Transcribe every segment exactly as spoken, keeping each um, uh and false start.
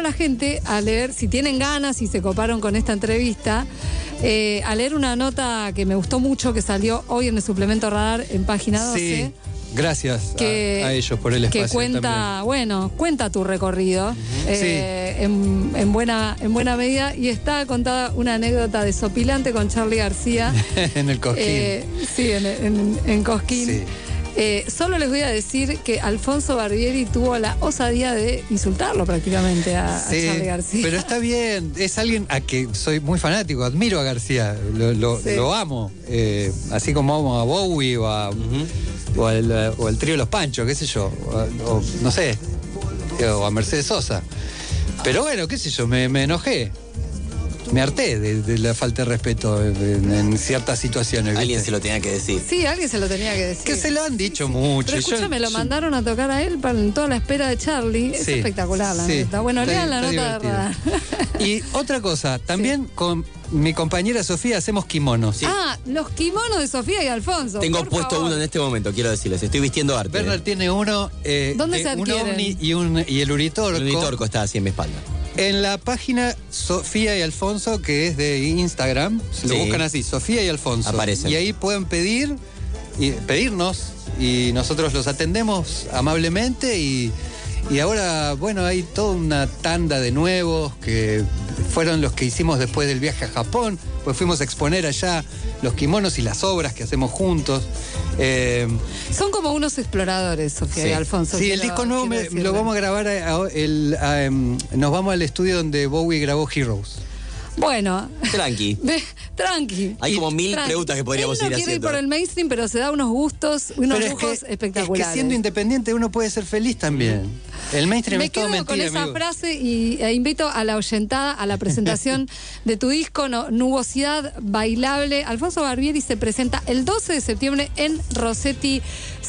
la gente a leer, si tienen ganas y se coparon con esta entrevista, eh, a leer una nota que me gustó mucho, que salió hoy en el suplemento Radar en página doce. Sí, gracias que, a, a ellos por el espacio. Que cuenta, también. bueno, cuenta tu recorrido, uh-huh. eh, sí. en, en, buena, en buena medida, y está contada una anécdota desopilante con Charly García. En el Cosquín. Eh, sí, en, en, en Cosquín. Sí. Eh, solo les voy a decir que Alfonso Barbieri tuvo la osadía de insultarlo prácticamente a, sí, a Charly García. Pero está bien, es alguien a que soy muy fanático, admiro a García, lo, lo, sí. lo amo, eh, así como amo a Bowie o, a, uh-huh. o, al, o al trío Los Panchos, qué sé yo, o, o no sé, o a Mercedes Sosa. Pero bueno, qué sé yo, me, me enojé. Me harté de, de la falta de respeto en, en ciertas situaciones. ¿viste? Alguien se lo tenía que decir. Sí, alguien se lo tenía que decir. Que se lo han dicho mucho. Pero escúchame, yo, lo yo... mandaron a tocar a él para, en toda la espera de Charly. Es sí, espectacular la sí, nota. Bueno, lean la nota de Radar. Y otra cosa, también sí. con mi compañera Sofía hacemos kimonos. Sí. Ah, los kimonos de Sofía y Alfonso. Tengo puesto favor. uno en este momento, quiero decirles. Estoy vistiendo arte. Bernard eh. tiene uno. Eh, ¿Dónde se adquieren? Un ovni y, un, y el Uritorco. El Uritorco está así en mi espalda. En la página Sofía y Alfonso, que es de Instagram, sí. lo buscan así, Sofía y Alfonso. Aparecen. Y ahí pueden pedir, y pedirnos, y nosotros los atendemos amablemente. Y, y ahora, bueno, hay toda una tanda de nuevos que fueron los que hicimos después del viaje a Japón, pues fuimos a exponer allá los kimonos y las obras que hacemos juntos. Eh, Son como unos exploradores, Sofía sí. y Alfonso. Sí, el disco nuevo me, lo vamos a grabar, a, a, el, a, um, nos vamos al estudio donde Bowie grabó Heroes. Bueno. Tranqui. Tranqui. Hay como mil tranqui. preguntas que podríamos Él no ir quiere haciendo. ir por el mainstream, pero se da unos gustos, unos pero lujos es que, espectaculares. Es que siendo independiente uno puede ser feliz también. El mainstream Me es todo quedo mentira, con esa amigo. frase y e invito a la oyentada a la presentación de tu disco no, Nubosidad Bailable. Alfonso Barbieri se presenta el doce de septiembre en Rossetti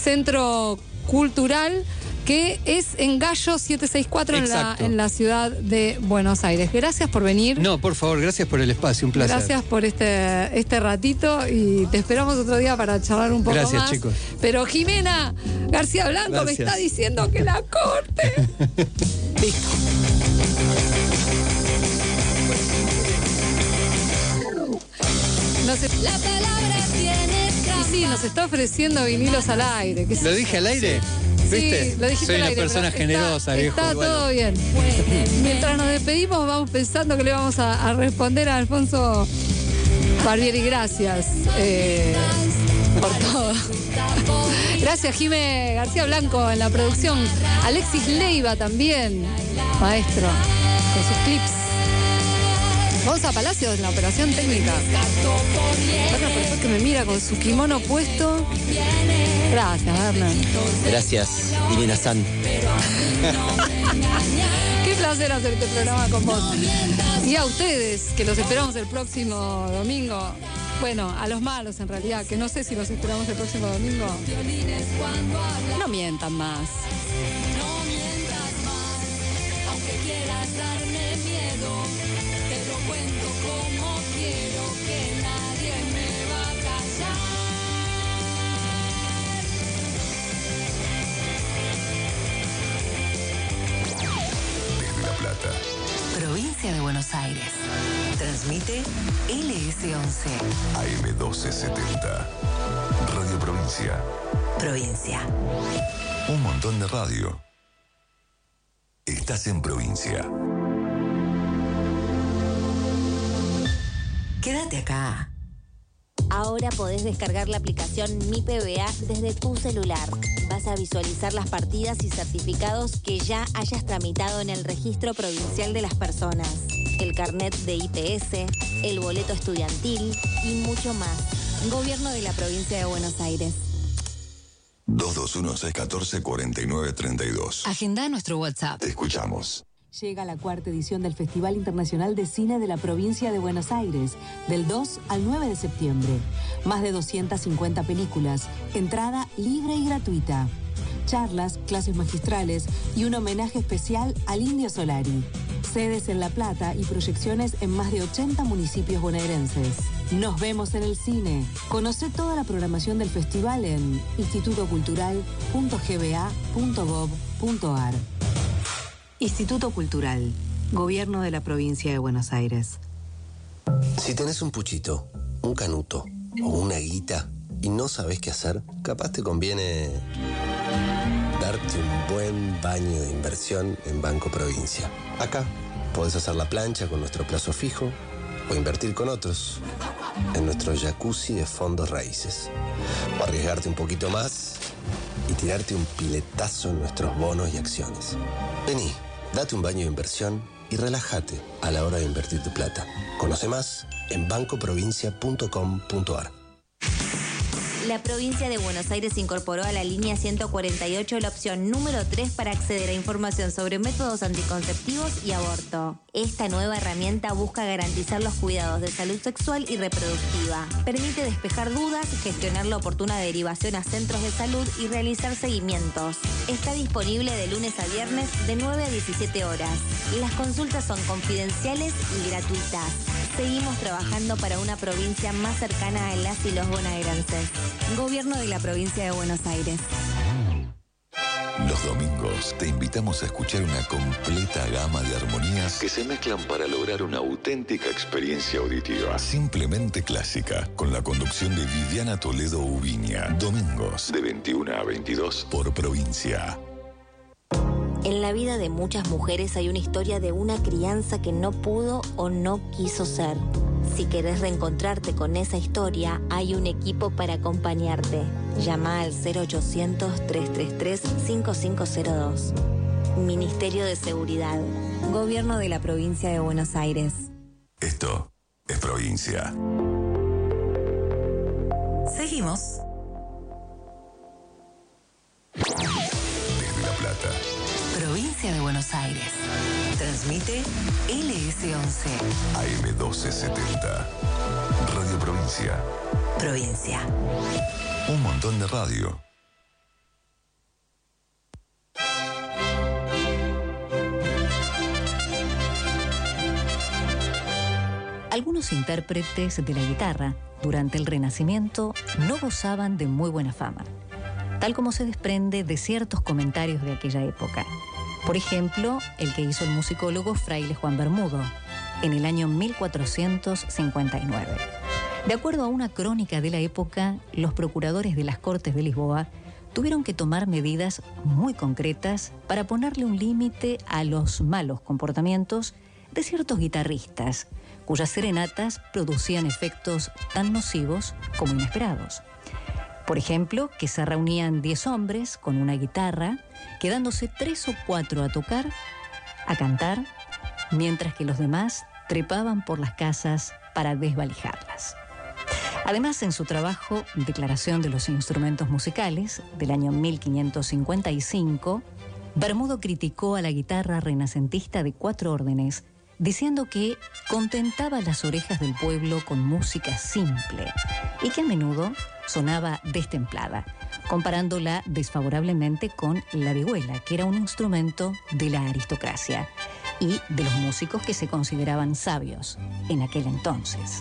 Centro Cultural, que es en Gallo setecientos sesenta y cuatro en la, en la ciudad de Buenos Aires. Gracias por venir. No, por favor, gracias por el espacio, un placer. Gracias por este, este ratito y te esperamos otro día para charlar un poco gracias, más. Chicos. Pero Jimena García Blanco gracias. me está diciendo que la corte. Listo. No sé. La palabra tiene y sí, nos está ofreciendo vinilos al aire. ¿Qué ¿Lo dije al aire? ¿Viste? Sí, lo dijiste Soy al una aire, persona generosa, está, viejo. Está bueno. todo bien. Mientras nos despedimos, vamos pensando que le vamos a, a responder a Alfonso Barbieri. Gracias eh, por todo. Gracias, Jimé García Blanco en la producción. Alexis Leiva también, maestro, con sus clips. Gonza Palacios en la operación técnica. Otra persona que me mira con su kimono puesto. Gracias, Hernán. Gracias, Irina San. Qué placer hacer este programa con vos. Y a ustedes, que los esperamos el próximo domingo. Bueno, a los malos en realidad, que no sé si los esperamos el próximo domingo. No mientan más. No mientas más, aunque quieras darme miedo. Te lo cuento como quiero, que nadie me va a callar. Desde La Plata, provincia de Buenos Aires. Transmite L S once. A M doce setenta. Radio Provincia. Provincia. Un montón de radio. Estás en provincia. Quédate acá. Ahora podés descargar la aplicación Mi P B A desde tu celular. Vas a visualizar las partidas y certificados que ya hayas tramitado en el Registro Provincial de las Personas, el carnet de I P S, el boleto estudiantil y mucho más. Gobierno de la Provincia de Buenos Aires. dos dos uno, seis uno cuatro, cuatro nueve tres dos. Agenda nuestro WhatsApp. Te escuchamos. Llega la cuarta edición del Festival Internacional de Cine de la Provincia de Buenos Aires, del dos al nueve de septiembre. Más de doscientas cincuenta películas, entrada libre y gratuita. Charlas, clases magistrales y un homenaje especial al Indio Solari. Sedes en La Plata y proyecciones en más de ochenta municipios bonaerenses. Nos vemos en el cine. Conoce toda la programación del festival en instituto cultural punto g b a punto gov punto a r. Instituto Cultural. Gobierno de la Provincia de Buenos Aires. Si tenés un puchito, un canuto o una guita y no sabés qué hacer, capaz te conviene darte un buen baño de inversión en Banco Provincia. Acá podés hacer la plancha con nuestro plazo fijo o invertir con otros en nuestro jacuzzi de fondos raíces. O arriesgarte un poquito más y tirarte un piletazo en nuestros bonos y acciones. Vení, date un baño de inversión y relájate a la hora de invertir tu plata. Conoce más en banco provincia punto com punto a r. La provincia de Buenos Aires incorporó a la línea ciento cuarenta y ocho la opción número tres para acceder a información sobre métodos anticonceptivos y aborto. Esta nueva herramienta busca garantizar los cuidados de salud sexual y reproductiva. Permite despejar dudas, gestionar la oportuna derivación a centros de salud y realizar seguimientos. Está disponible de lunes a viernes de nueve a diecisiete horas. Las consultas son confidenciales y gratuitas. Seguimos trabajando para una provincia más cercana a las y los bonaerenses. Gobierno de la Provincia de Buenos Aires. Los domingos te invitamos a escuchar una completa gama de armonías que se mezclan para lograr una auténtica experiencia auditiva. Simplemente clásica, con la conducción de Viviana Toledo Ubiña. Domingos de veintiuna a veintidós por Provincia. En la vida de muchas mujeres hay una historia de una crianza que no pudo o no quiso ser. Si querés reencontrarte con esa historia, hay un equipo para acompañarte. Llama al cero ochocientos, tres tres tres, cinco cinco cero dos. Ministerio de Seguridad. Gobierno de la Provincia de Buenos Aires. Esto es Provincia. Seguimos. Desde La Plata. Provincia de Buenos Aires. Transmite L S once. A M doce setenta. Radio Provincia. Provincia. Un montón de radio. Algunos intérpretes de la guitarra durante el Renacimiento no gozaban de muy buena fama, tal como se desprende de ciertos comentarios de aquella época. Por ejemplo, el que hizo el musicólogo fraile Juan Bermudo en el año mil cuatrocientos cincuenta y nueve. De acuerdo a una crónica de la época, los procuradores de las Cortes de Lisboa tuvieron que tomar medidas muy concretas para ponerle un límite a los malos comportamientos de ciertos guitarristas, cuyas serenatas producían efectos tan nocivos como inesperados. Por ejemplo, que se reunían diez hombres con una guitarra, quedándose tres o cuatro a tocar, a cantar, mientras que los demás trepaban por las casas para desvalijarlas. Además, en su trabajo Declaración de los Instrumentos Musicales, del año mil quinientos cincuenta y cinco, Bermudo criticó a la guitarra renacentista de cuatro órdenes, diciendo que contentaba las orejas del pueblo con música simple y que a menudo sonaba destemplada, comparándola desfavorablemente con la vihuela, que era un instrumento de la aristocracia y de los músicos que se consideraban sabios en aquel entonces.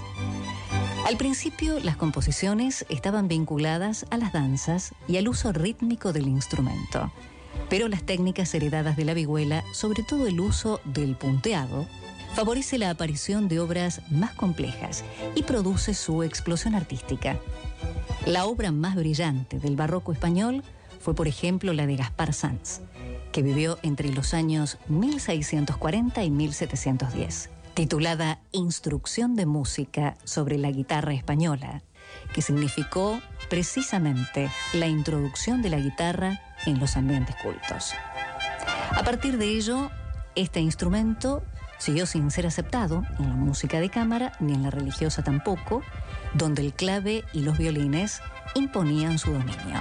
Al principio, las composiciones estaban vinculadas a las danzas y al uso rítmico del instrumento, pero las técnicas heredadas de la vihuela, sobre todo el uso del punteado, favorece la aparición de obras más complejas y produce su explosión artística. La obra más brillante del barroco español fue, por ejemplo, la de Gaspar Sanz, que vivió entre los años mil seiscientos cuarenta y mil setecientos diez, titulada Instrucción de música sobre la guitarra española, que significó precisamente la introducción de la guitarra en los ambientes cultos. A partir de ello, este instrumento siguió sin ser aceptado en la música de cámara ni en la religiosa tampoco, donde el clave y los violines imponían su dominio.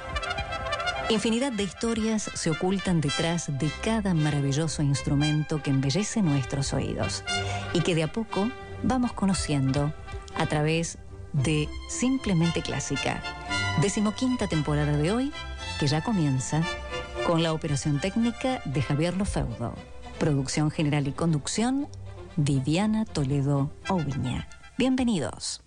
Infinidad de historias se ocultan detrás de cada maravilloso instrumento que embellece nuestros oídos y que de a poco vamos conociendo a través de Simplemente Clásica, decimoquinta temporada de hoy, que ya comienza con la operación técnica de Javier Lofeudo. Producción general y conducción, Viviana Toledo Ubiña. Bienvenidos.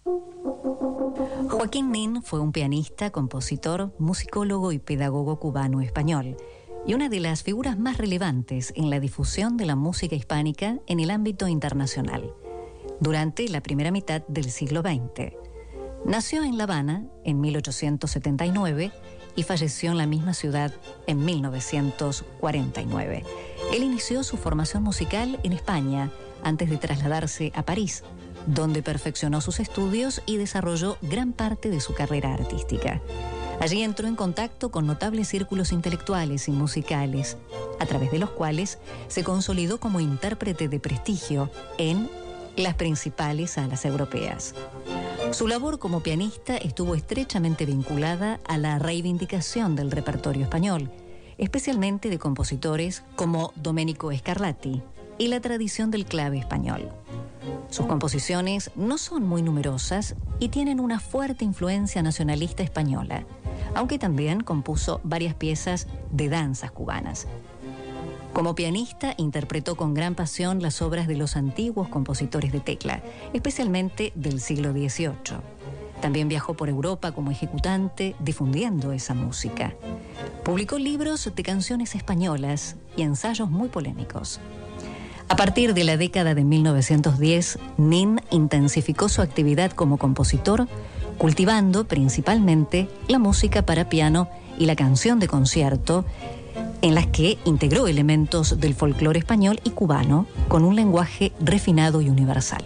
Joaquín Nin fue un pianista, compositor, musicólogo y pedagogo cubano-español. y una de las figuras más relevantes en la difusión de la música hispánica en el ámbito internacional, durante la primera mitad del siglo veinte. Nació en La Habana en mil ochocientos setenta y nueve y falleció en la misma ciudad en mil novecientos cuarenta y nueve. Él inició su formación musical en España antes de trasladarse a París, donde perfeccionó sus estudios y desarrolló gran parte de su carrera artística. Allí entró en contacto con notables círculos intelectuales y musicales, a través de los cuales se consolidó como intérprete de prestigio en las principales salas europeas. Su labor como pianista estuvo estrechamente vinculada a la reivindicación del repertorio español, especialmente de compositores como Domenico Scarlatti y la tradición del clave español. Sus composiciones no son muy numerosas y tienen una fuerte influencia nacionalista española, aunque también compuso varias piezas de danzas cubanas. Como pianista, interpretó con gran pasión las obras de los antiguos compositores de tecla, especialmente del siglo dieciocho. También viajó por Europa como ejecutante, difundiendo esa música. Publicó libros de canciones españolas y ensayos muy polémicos. A partir de la década de mil novecientos diez, Nin intensificó su actividad como compositor, cultivando principalmente la música para piano y la canción de concierto, en las que integró elementos del folclore español y cubano con un lenguaje refinado y universal.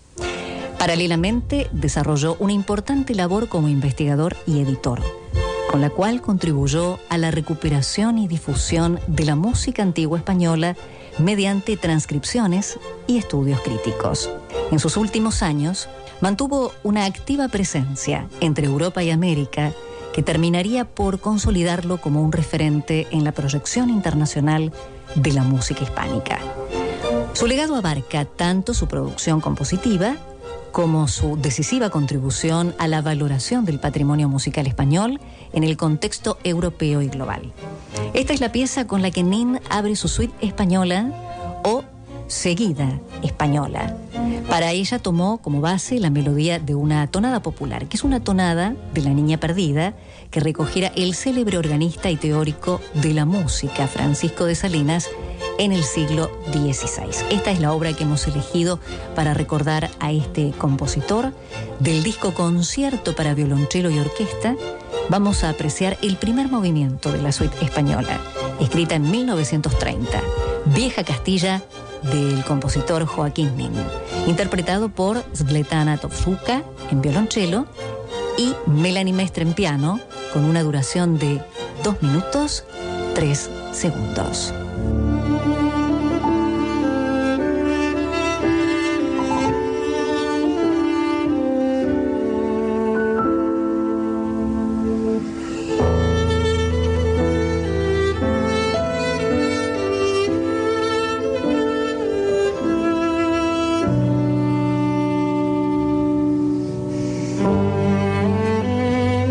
Paralelamente, desarrolló una importante labor como investigador y editor, con la cual contribuyó a la recuperación y difusión de la música antigua española mediante transcripciones y estudios críticos. En sus últimos años, mantuvo una activa presencia entre Europa y América que terminaría por consolidarlo como un referente en la proyección internacional de la música hispánica. Su legado abarca tanto su producción compositiva como su decisiva contribución a la valoración del patrimonio musical español en el contexto europeo y global. Esta es la pieza con la que Nin abre su suite española o Seguida española. Para ella tomó como base la melodía de una tonada popular, que es una tonada de La Niña Perdida, que recogiera el célebre organista y teórico de la música Francisco de Salinas en el siglo dieciséis. Esta es la obra que hemos elegido para recordar a este compositor. Del disco Concierto para violonchelo y orquesta, vamos a apreciar el primer movimiento de la suite española, escrita en mil novecientos treinta, Vieja Castilla, del compositor Joaquín Nin, interpretado por Svetlana Tovsuka en violonchelo y Melanie Mestre en piano, con una duración de dos minutos tres segundos.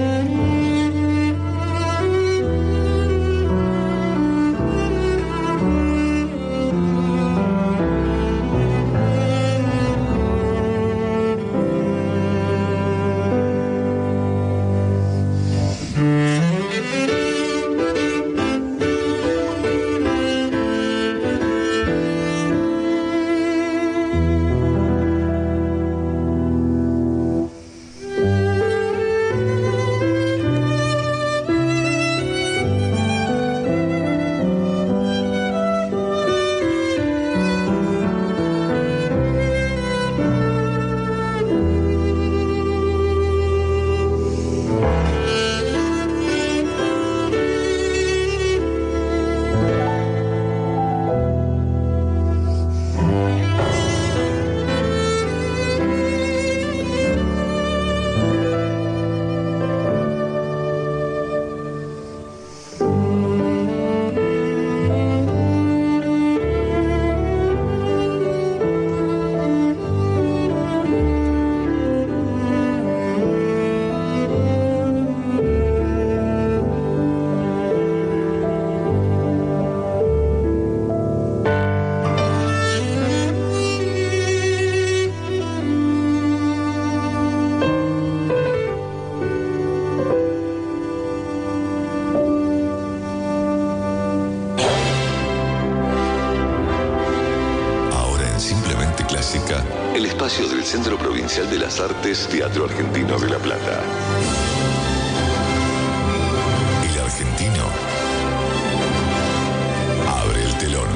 Thank you. Simplemente Clásica, el espacio del Centro Provincial de las Artes Teatro Argentino de La Plata. El argentino abre el telón.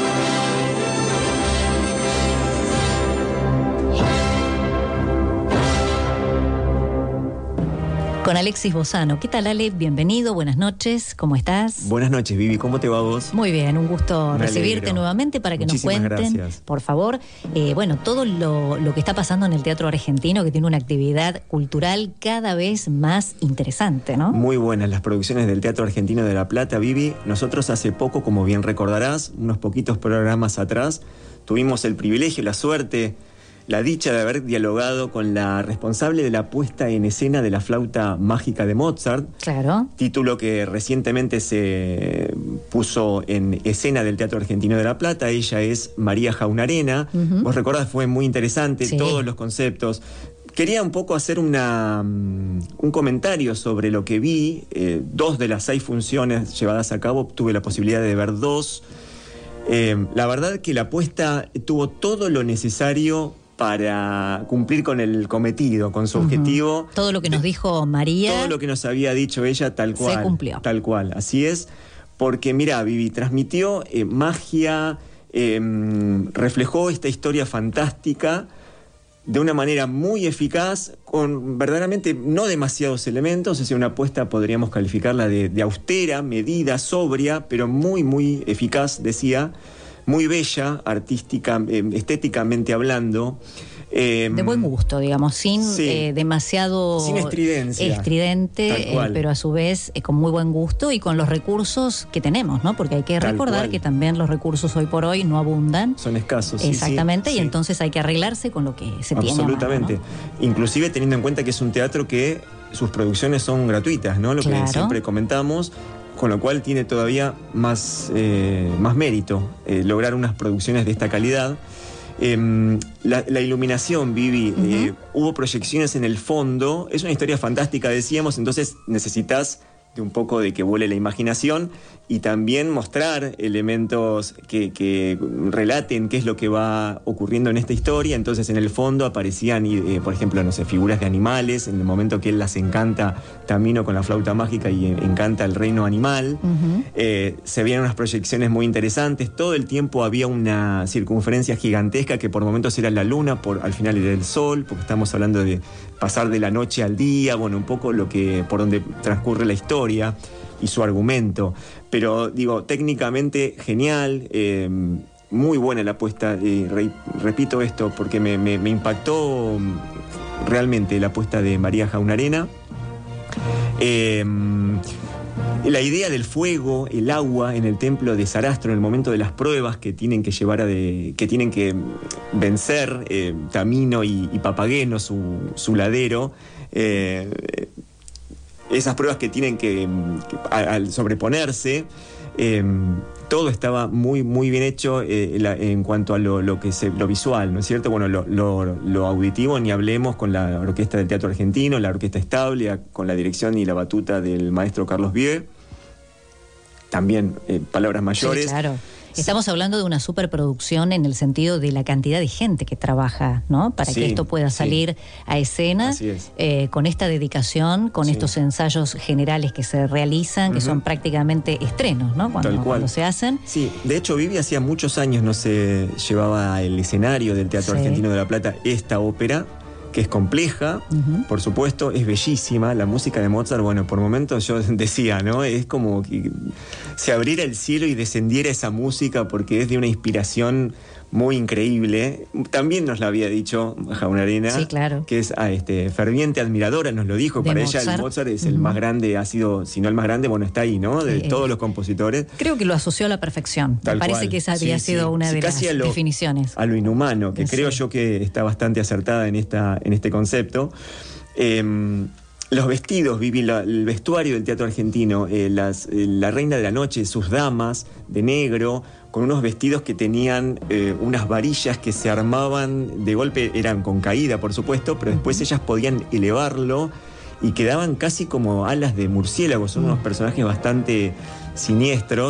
Con Alexis Bozano. ¿Qué tal, Ale? Bienvenido, buenas noches, ¿cómo estás? Buenas noches, Vivi, ¿cómo te va vos? Muy bien, un gusto Me recibirte alegro. nuevamente para que Muchísimas nos cuenten, gracias. por favor, eh, bueno, todo lo, lo que está pasando en el teatro argentino, que tiene una actividad cultural cada vez más interesante, ¿no? Muy buenas las producciones del Teatro Argentino de La Plata, Vivi. Nosotros hace poco, como bien recordarás, unos poquitos programas atrás, tuvimos el privilegio, la suerte, la dicha de haber dialogado con la responsable de la puesta en escena de la flauta mágica de Mozart. Claro. Título que recientemente se puso en escena del Teatro Argentino de La Plata. Ella es María Jaunarena. Ujú. Vos recordás, fue muy interesante, Sí. todos los conceptos. Quería un poco hacer una, um, un comentario sobre lo que vi. Eh, dos de las seis funciones llevadas a cabo, tuve la posibilidad de ver dos. Eh, la verdad que la puesta tuvo todo lo necesario para cumplir con el cometido, con su Ujú. objetivo. Todo lo que nos dijo María. Todo lo que nos había dicho ella, tal Se cual. cumplió. Tal cual, así es. Porque, mira, Vivi, transmitió eh, magia, eh, reflejó esta historia fantástica de una manera muy eficaz, con verdaderamente no demasiados elementos. Es decir, una apuesta podríamos calificarla de, de austera, medida, sobria, pero muy, muy eficaz, decía. Muy bella, artística, eh, estéticamente hablando. Eh, De buen gusto, digamos, sin sí. eh, demasiado Sin estridencia. estridente, Tal eh, cual. pero a su vez eh, con muy buen gusto y con los recursos que tenemos, ¿no? Porque hay que Tal recordar cual. que también los recursos hoy por hoy no abundan. Son escasos. sí, Exactamente, sí, y sí. entonces hay que arreglarse con lo que se tiene. Absolutamente. A mano, ¿no? Inclusive teniendo en cuenta que es un teatro que sus producciones son gratuitas, ¿no? Lo Claro. que siempre comentamos, con lo cual tiene todavía más, eh, más mérito eh, lograr unas producciones de esta calidad. Eh, la, la iluminación, Vivi, Ujú. eh, hubo proyecciones en el fondo, es una historia fantástica, decíamos, entonces necesitas de un poco de que vuele la imaginación y también mostrar elementos que, que relaten qué es lo que va ocurriendo en esta historia. Entonces en el fondo aparecían, eh, por ejemplo, no sé, figuras de animales, en el momento que él las encanta Tamino con la flauta mágica y encanta el reino animal. Ujú. Eh, se veían unas proyecciones muy interesantes, todo el tiempo había una circunferencia gigantesca que por momentos era la luna, por, al final era el sol, porque estamos hablando de pasar de la noche al día, bueno, un poco lo que, por donde transcurre la historia y su argumento. Pero digo, técnicamente genial, eh, muy buena la apuesta, eh, re- repito esto porque me, me- me impactó mm, realmente la apuesta de María Jaunarena. Eh, La idea del fuego, el agua en el templo de Sarastro en el momento de las pruebas que tienen que llevar a de, que tienen que vencer eh, Tamino y, y Papageno, su, su ladero, eh, esas pruebas que tienen que, que a- al sobreponerse, eh, todo estaba muy, muy bien hecho eh, la- en cuanto a lo, lo que se, lo visual, ¿no es cierto? Bueno, lo, lo- lo auditivo, ni hablemos con la Orquesta del Teatro Argentino, la Orquesta Estable, con la dirección y la batuta del maestro Carlos Vieux. También eh, palabras mayores. Sí, claro. Estamos hablando de una superproducción en el sentido de la cantidad de gente que trabaja, ¿no? Para Sí, que esto pueda sí. salir a escena Así es. eh, con esta dedicación, con Sí. estos ensayos generales que se realizan, que Ujú. son prácticamente estrenos, ¿no? Cuando, Tal cual. cuando se hacen. Sí, de hecho Vivi hacía muchos años no se llevaba al escenario del Teatro Sí. Argentino de La Plata esta ópera, que es compleja, Ujú. por supuesto, es bellísima. La música de Mozart, bueno, por momentos yo decía, ¿no? Es como que se abriera el cielo y descendiera esa música porque es de una inspiración muy increíble. También nos la había dicho Jaunarena, Sí, claro. que es ah, este, ferviente admiradora, nos lo dijo. De Para ella Mozart. el Mozart es el Ujú. más grande, ha sido, si no el más grande, bueno, está ahí, ¿no? De Sí. todos los compositores. Creo que lo asoció a la perfección. Tal Me parece cual. que esa había Sí, sido sí. una Sí, de las casi a lo- definiciones. A lo inhumano, que Sí. creo yo que está bastante acertada en, esta, en este concepto. Eh, los vestidos, Vivi, la- el vestuario del teatro argentino, eh, las, eh, la reina de la noche, sus damas de negro, con unos vestidos que tenían eh, unas varillas que se armaban de golpe, eran con caída, por supuesto, pero después ellas podían elevarlo y quedaban casi como alas de murciélago. Son unos personajes bastante siniestros.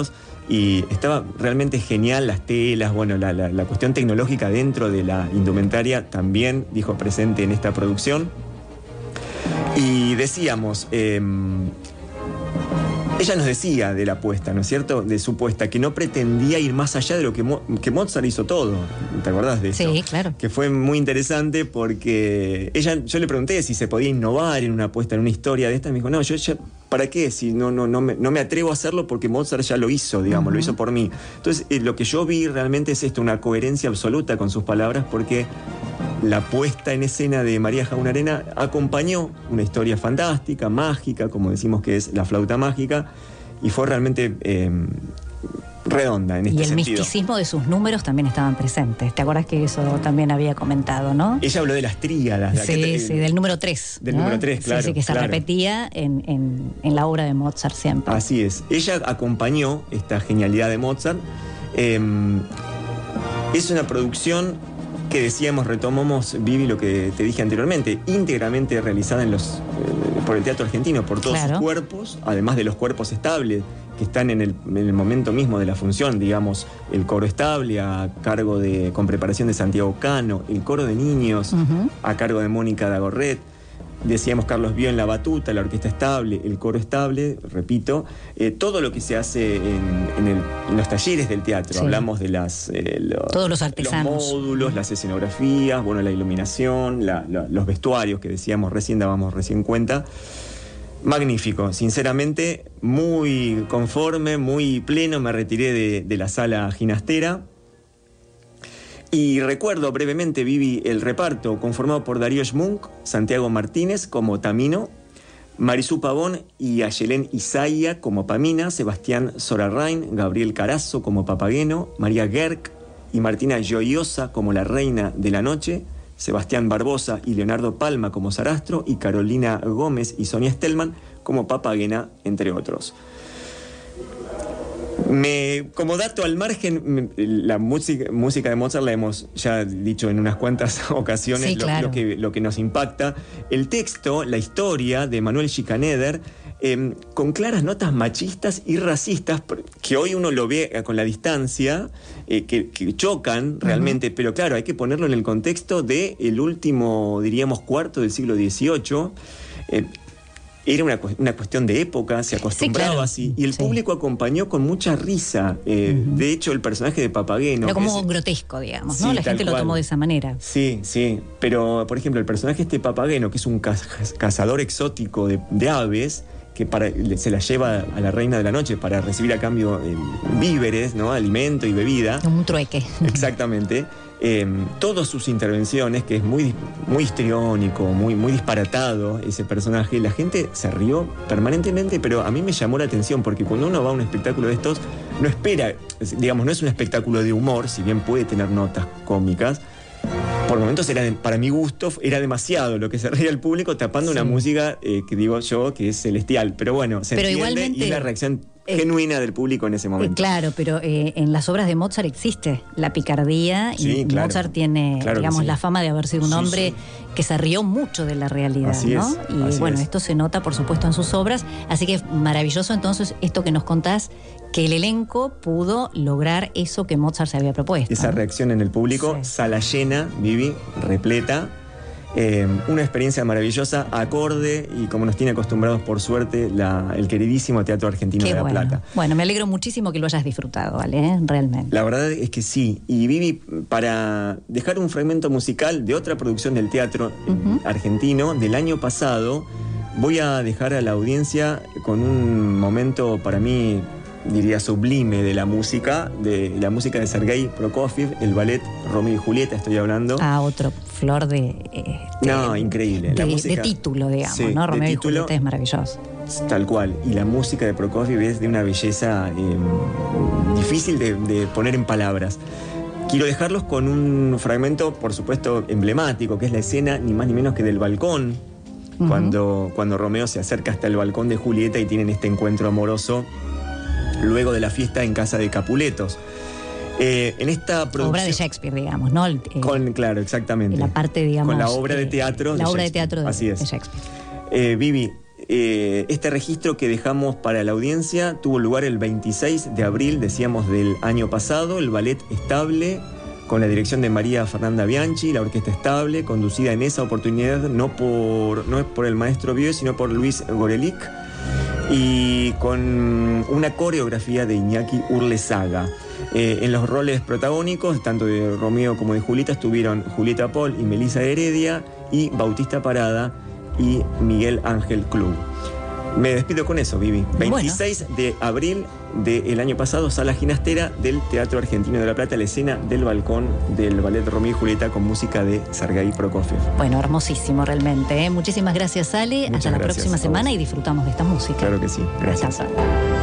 y estaba realmente genial, las telas, bueno, la, la, la cuestión tecnológica dentro de la indumentaria también dijo presente en esta producción. Y decíamos, eh, ella nos decía de la apuesta, ¿no es cierto?, de su puesta, que no pretendía ir más allá de lo que, Mo- que Mozart hizo todo. ¿Te acordás de eso? Sí, claro. Que fue muy interesante porque ella, yo le pregunté si se podía innovar en una apuesta, en una historia de esta, y me dijo, no, yo ya, ¿para qué? Si no, no, no, me, no me atrevo a hacerlo porque Mozart ya lo hizo, digamos, uh-huh. lo hizo por mí. Entonces, eh, lo que yo vi realmente es esto, una coherencia absoluta con sus palabras, porque la puesta en escena de María Jaunarena acompañó una historia fantástica, mágica, como decimos que es La flauta mágica, y fue realmente eh, redonda en este sentido. Y el sentido. misticismo de sus números también estaban presentes. ¿Te acuerdas que eso también había comentado, no? Ella habló de las tríadas. Sí, te, sí, del número tres. Del ¿no? número tres, claro. Sí, sí, que se claro. repetía en, en, en la obra de Mozart siempre. Así es. Ella acompañó esta genialidad de Mozart. Eh, es una producción que decíamos, retomamos, Vivi, lo que te dije anteriormente, íntegramente realizada en los, eh, por el Teatro Argentino, por todos claro. sus cuerpos, además de los cuerpos estables que están en el, en el momento mismo de la función, digamos, el coro estable a cargo de, con preparación de Santiago Cano, el coro de niños uh-huh. a cargo de Mónica Dagorret. Decíamos Carlos Bio en la batuta, la orquesta estable, el coro estable, repito, eh, todo lo que se hace en, en, el, en los talleres del teatro. Sí. Hablamos de las eh, lo, todos los artesanos, los módulos, las escenografías, bueno, la iluminación, la, la, los vestuarios que decíamos recién, dábamos recién cuenta. Magnífico, sinceramente, muy conforme, muy pleno. Me retiré de, de la sala ginastera. Y recuerdo brevemente, Vivi, el reparto conformado por Darío Schmunk, Santiago Martínez como Tamino, Marisú Pavón y Ayelén Isaya como Pamina, Sebastián Sorarrain, Gabriel Carazo como Papageno, María Gerg y Martina Gioiosa como la Reina de la Noche, Sebastián Barbosa y Leonardo Palma como Sarastro y Carolina Gómez y Sonia Stellman como Papagena, entre otros. Me, como dato al margen, la música, música de Mozart la hemos ya dicho en unas cuantas ocasiones, sí, lo, claro. lo, que, lo que nos impacta. El texto, la historia de Manuel Schikaneder, eh, con claras notas machistas y racistas, que hoy uno lo ve con la distancia, eh, que, que chocan realmente, uh-huh. pero claro, hay que ponerlo en el contexto del último, diríamos, cuarto del siglo dieciocho. Eh, Era una, una cuestión de época, se acostumbraba sí, claro. así. Y el sí. público acompañó con mucha risa. Eh, uh-huh. De hecho, el personaje de Papageno... Era como es, grotesco, digamos, sí, ¿no? La gente cual. lo tomó de esa manera. Sí, sí. Pero, por ejemplo, el personaje este Papageno, que es un caz- cazador exótico de, de aves, que para, se la lleva a la Reina de la Noche para recibir a cambio eh, víveres, ¿no? Alimento y bebida. Un trueque. Exactamente. Eh, todas sus intervenciones, que es muy, muy histriónico, muy, muy disparatado ese personaje, la gente se rió permanentemente, pero a mí me llamó la atención porque cuando uno va a un espectáculo de estos, no espera, digamos, no es un espectáculo de humor, si bien puede tener notas cómicas. Por momentos era de, para mi gusto era demasiado lo que se reía el público tapando sí. una música eh, que digo yo que es celestial, pero bueno, se pero entiende igualmente, y la reacción eh, genuina del público en ese momento. Eh, claro, pero eh, en las obras de Mozart existe la picardía sí, y claro. Mozart tiene, claro digamos, sí. la fama de haber sido un sí, hombre sí. que se rió mucho de la realidad, así ¿no? Es, y así bueno, es. esto se nota, por supuesto, en sus obras, así que maravilloso entonces esto que nos contás, que el elenco pudo lograr eso que Mozart se había propuesto. Esa ¿no? reacción en el público, sí. sala llena, Vivi, repleta. Eh, una experiencia maravillosa, acorde y como nos tiene acostumbrados por suerte la, el queridísimo Teatro Argentino Qué de La bueno. Plata. Bueno, me alegro muchísimo que lo hayas disfrutado, ¿vale? ¿Eh? Realmente. La verdad es que sí. Y Vivi, para dejar un fragmento musical de otra producción del teatro uh-huh. argentino del año pasado, voy a dejar a la audiencia con un momento para mí, diría, sublime de la música, de la música de Sergei Prokofiev, el ballet Romeo y Julieta, estoy hablando. Ah, otro flor de... Eh, de no, increíble. De, la música, de título, digamos, sí, ¿no? Romeo título, y Julieta es maravilloso. Tal cual. Y la música de Prokofiev es de una belleza eh, difícil de, de poner en palabras. Quiero dejarlos con un fragmento, por supuesto, emblemático, que es la escena, ni más ni menos que del balcón, uh-huh. cuando, cuando Romeo se acerca hasta el balcón de Julieta y tienen este encuentro amoroso luego de la fiesta en casa de Capuletos. Eh, en esta producción... Obra de Shakespeare, digamos, ¿no? Eh, con, claro, exactamente. La parte, digamos... Con la obra de teatro La de obra de teatro de, Así es. de Shakespeare. Eh, Vivi, eh, este registro que dejamos para la audiencia tuvo lugar el veintiséis de abril, decíamos, del año pasado. El ballet estable, con la dirección de María Fernanda Bianchi, la orquesta estable, conducida en esa oportunidad no por, no es por el maestro Vieux, sino por Luis Gorelick, y con una coreografía de Iñaki Urlesaga. Eh, en los roles protagónicos, tanto de Romeo como de Julieta, estuvieron Julieta Paul y Melissa Heredia, y Bautista Parada y Miguel Ángel Club. Me despido con eso, Vivi. veintiséis bueno. de abril del año pasado, Sala Ginastera del Teatro Argentino de La Plata, la escena del balcón del ballet Romeo y Julieta con música de Sergei Prokofiev. Bueno, hermosísimo realmente, ¿eh? Muchísimas gracias, Ale. Muchas Hasta la gracias próxima semana y disfrutamos de esta música. Claro que sí. Gracias. Hasta.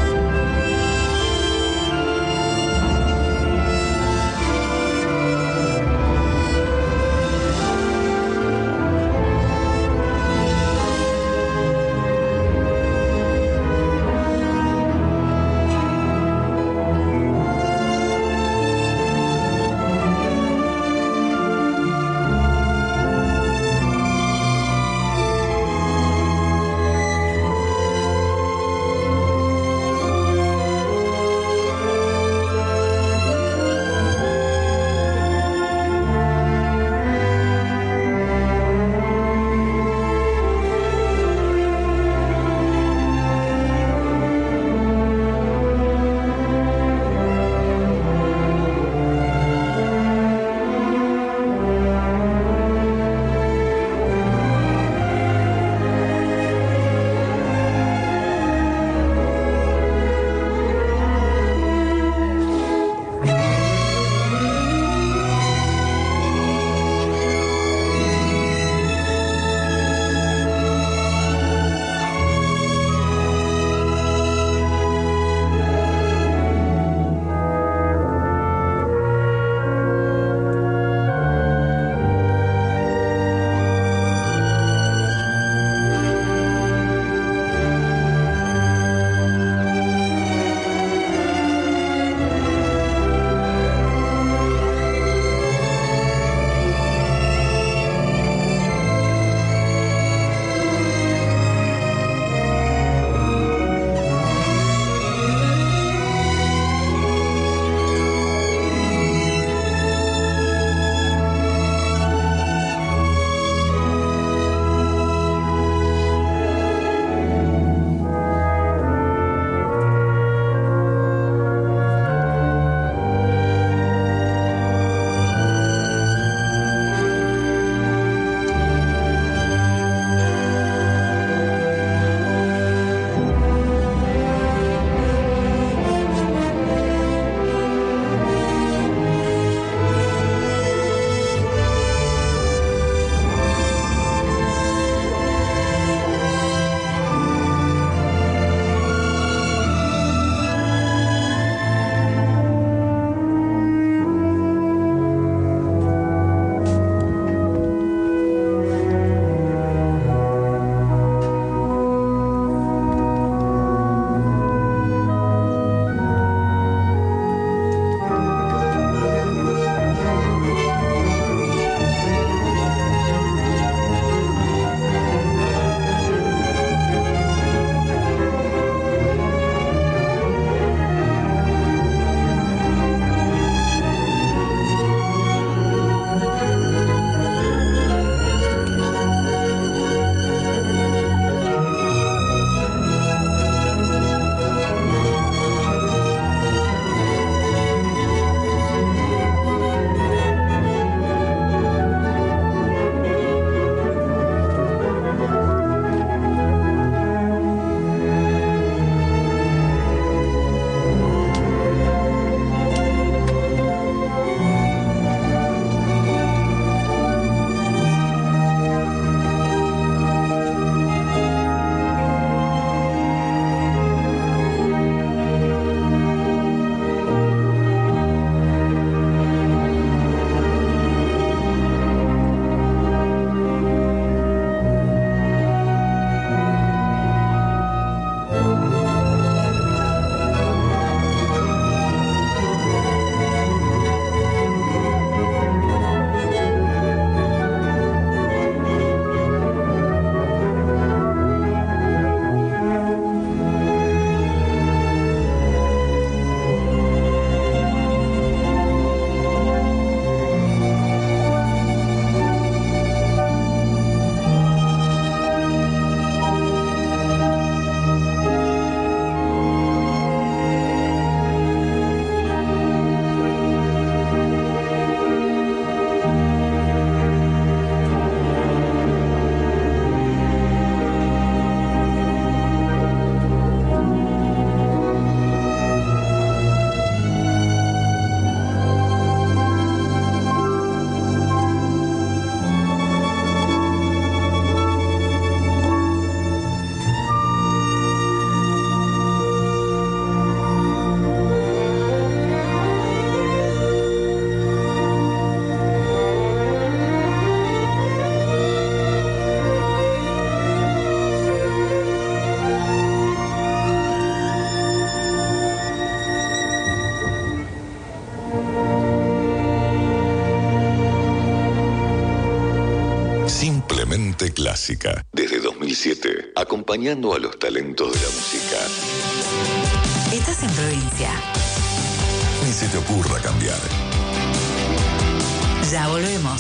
Simplemente clásica. Desde dos mil siete, acompañando a los talentos de la música. Estás en provincia. Ni se te ocurra cambiar. Ya volvemos.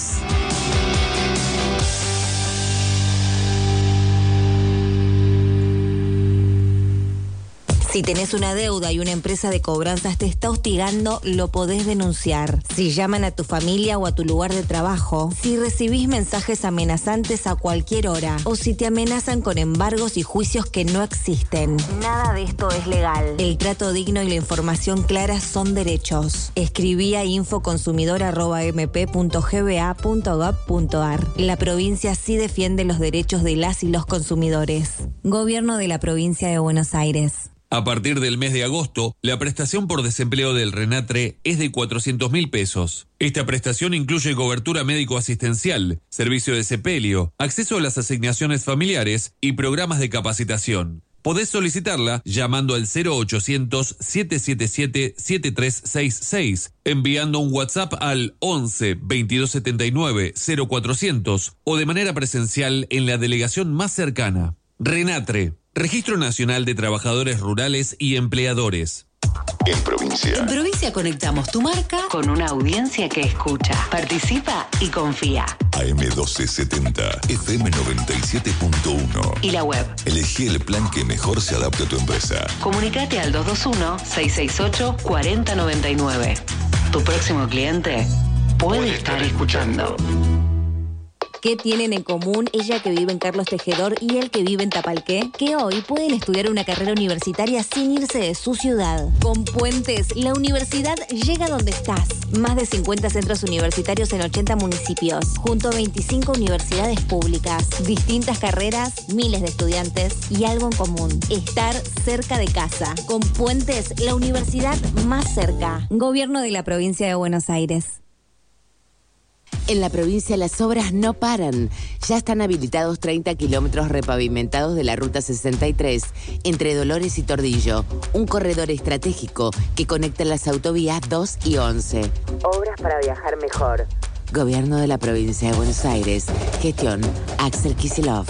Si tenés una deuda y una empresa de cobranzas te está hostigando, lo podés denunciar. Si llaman a tu familia o a tu lugar de trabajo, si recibís mensajes amenazantes a cualquier hora, o si te amenazan con embargos y juicios que no existen. Nada de esto es legal. El trato digno y la información clara son derechos. Escribí a infoconsumidor arroba m p punto g b a punto gov punto a r. La provincia sí defiende los derechos de las y los consumidores. Gobierno de la Provincia de Buenos Aires. A partir del mes de agosto, la prestación por desempleo del RENATRE es de cuatrocientos mil pesos. Esta prestación incluye cobertura médico-asistencial, servicio de sepelio, acceso a las asignaciones familiares y programas de capacitación. Podés solicitarla llamando al cero ochocientos, siete siete siete, siete tres seis seis, enviando un WhatsApp al once, veintidós setenta y nueve, cero cuatrocientos o de manera presencial en la delegación más cercana. RENATRE, Registro Nacional de Trabajadores Rurales y Empleadores. En provincia. En provincia conectamos tu marca con una audiencia que escucha, participa y confía. A M doce setenta, F M noventa y siete punto uno. Y la web. Elegí el plan que mejor se adapte a tu empresa. Comunicate al dos dos uno, seis seis ocho, cuatro cero nueve nueve. Tu próximo cliente puede, puede estar escuchando. ¿Qué tienen en común ella que vive en Carlos Tejedor y él que vive en Tapalqué? Que hoy pueden estudiar una carrera universitaria sin irse de su ciudad. Con Puentes, la universidad llega donde estás. Más de cincuenta centros universitarios en ochenta municipios, junto a veinticinco universidades públicas. Distintas carreras, miles de estudiantes y algo en común: estar cerca de casa. Con Puentes, la universidad más cerca. Gobierno de la Provincia de Buenos Aires. En la provincia las obras no paran. Ya están habilitados treinta kilómetros repavimentados de la Ruta sesenta y tres entre Dolores y Tordillo, un corredor estratégico que conecta las autovías dos y once. Obras para viajar mejor. Gobierno de la Provincia de Buenos Aires. Gestión Axel Kicillof.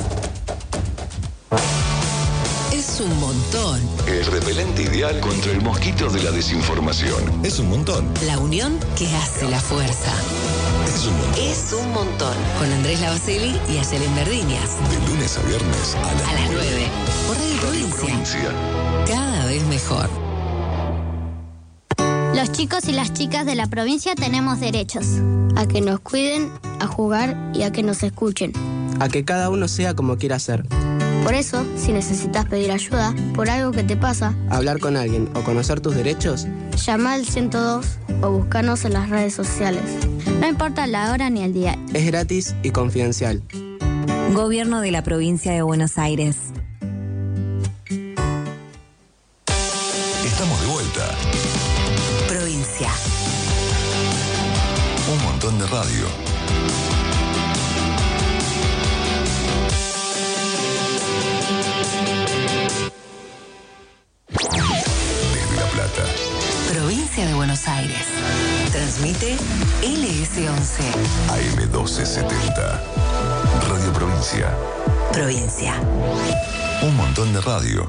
Es un montón. El repelente ideal contra el mosquito de la desinformación. Es un montón. La unión que hace la fuerza. Es un montón. Es un montón. Con Andrés Lavaceli y Ayelen Verdiñas. De lunes a viernes a las, a las nueve. Por Radio Provincia. Provincia. Cada vez mejor. Los chicos y las chicas de la provincia tenemos derechos. A que nos cuiden, a jugar y a que nos escuchen. A que cada uno sea como quiera ser. Por eso, si necesitas pedir ayuda por algo que te pasa, hablar con alguien o conocer tus derechos, llama al ciento dos o búscanos en las redes sociales. No importa la hora ni el día. Es gratis y confidencial. Gobierno de la Provincia de Buenos Aires. Estamos de vuelta. Provincia. Un montón de radio. Provincia de Buenos Aires. Transmite L S once. A M doce setenta. Radio Provincia. Provincia. Un montón de radio.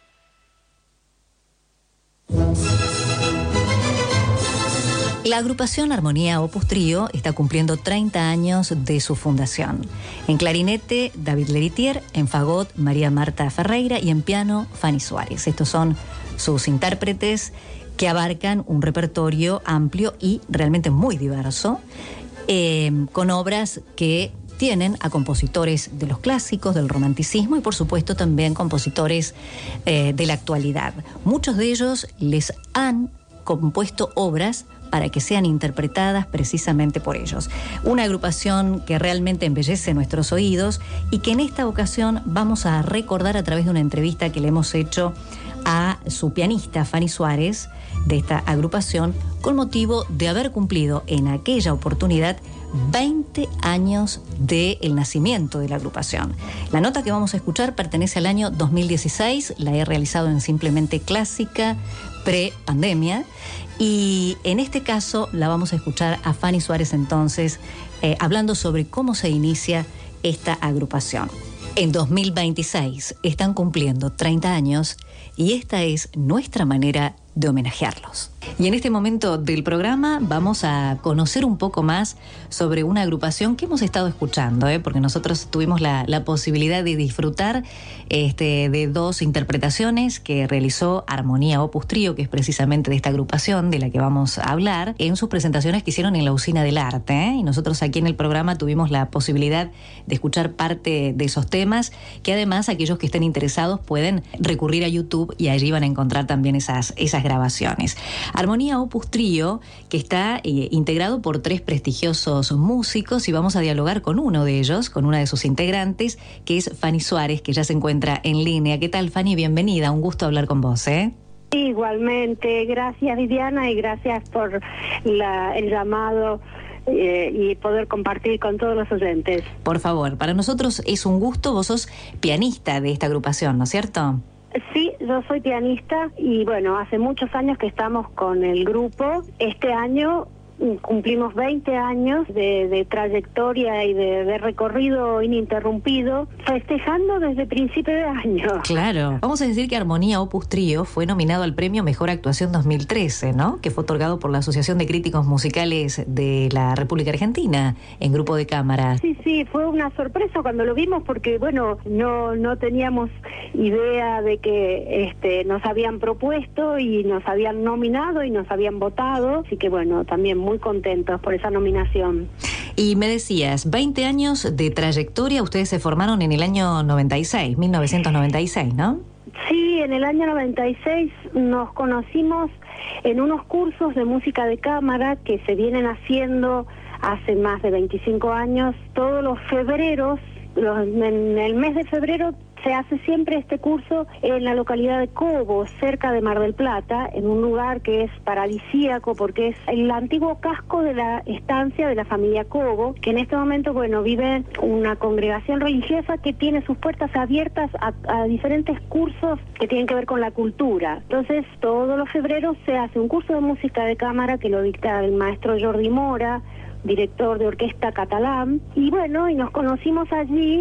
La agrupación Armonía Opus Trío está cumpliendo treinta años de su fundación. En clarinete, David Leritier; en fagot, María Marta Ferreira; y en piano, Fanny Suárez. Estos son sus intérpretes, que abarcan un repertorio amplio y realmente muy diverso, eh, con obras que tienen a compositores de los clásicos, del romanticismo y por supuesto también compositores eh, de la actualidad. Muchos de ellos les han compuesto obras para que sean interpretadas precisamente por ellos. Una agrupación que realmente embellece nuestros oídos y que en esta ocasión vamos a recordar a través de una entrevista que le hemos hecho a su pianista Fanny Suárez de esta agrupación, con motivo de haber cumplido en aquella oportunidad veinte años del nacimiento de la agrupación. La nota que vamos a escuchar pertenece al año dos mil dieciséis, la he realizado en Simplemente Clásica, pre-pandemia, y en este caso la vamos a escuchar a Fanny Suárez entonces, eh, hablando sobre cómo se inicia esta agrupación. En dos mil veintiséis están cumpliendo treinta años y esta es nuestra manera de homenajearlos. Y en este momento del programa vamos a conocer un poco más sobre una agrupación que hemos estado escuchando, ¿eh? porque nosotros tuvimos la, la posibilidad de disfrutar este, de dos interpretaciones que realizó Armonía Opus Trío, que es precisamente de esta agrupación de la que vamos a hablar, en sus presentaciones que hicieron en la Usina del Arte. ¿eh? Y nosotros aquí en el programa tuvimos la posibilidad de escuchar parte de esos temas, que además aquellos que estén interesados pueden recurrir a YouTube y allí van a encontrar también esas, esas grabaciones. Armonía Opus Trío, que está eh, integrado por tres prestigiosos músicos, y vamos a dialogar con uno de ellos, con una de sus integrantes, que es Fanny Suárez, que ya se encuentra en línea. ¿Qué tal, Fanny? Bienvenida, un gusto hablar con vos, ¿eh? Igualmente, gracias Viviana y gracias por la, el llamado eh, y poder compartir con todos los oyentes. Por favor, para nosotros es un gusto, vos sos pianista de esta agrupación, ¿no es cierto? Sí, yo soy pianista y bueno, hace muchos años que estamos con el grupo. Este año cumplimos veinte años de, de trayectoria y de, de recorrido ininterrumpido, festejando desde principio de año. Claro. Vamos a decir que Armonía Opus Trío fue nominado al Premio Mejor Actuación dos mil trece, ¿no? Que fue otorgado por la Asociación de Críticos Musicales de la República Argentina, en grupo de cámara. Sí, sí, fue una sorpresa cuando lo vimos porque, bueno, no, no teníamos idea de que este, nos habían propuesto y nos habían nominado y nos habían votado, así que, bueno, también muy contentos por esa nominación. Y me decías, veinte años de trayectoria, ustedes se formaron en el año noventa y seis, mil novecientos noventa y seis, ¿no? Sí, en el año noventa y seis nos conocimos en unos cursos de música de cámara que se vienen haciendo hace más de veinticinco años, todos los febreros, los, en el mes de febrero se hace siempre este curso en la localidad de Cobo, cerca de Mar del Plata, en un lugar que es paradisíaco porque es el antiguo casco de la estancia de la familia Cobo, que en este momento, bueno, vive una congregación religiosa que tiene sus puertas abiertas a, a diferentes cursos que tienen que ver con la cultura. Entonces, todos los febreros se hace un curso de música de cámara que lo dicta el maestro Jordi Mora, director de orquesta catalán, y bueno, y nos conocimos allí.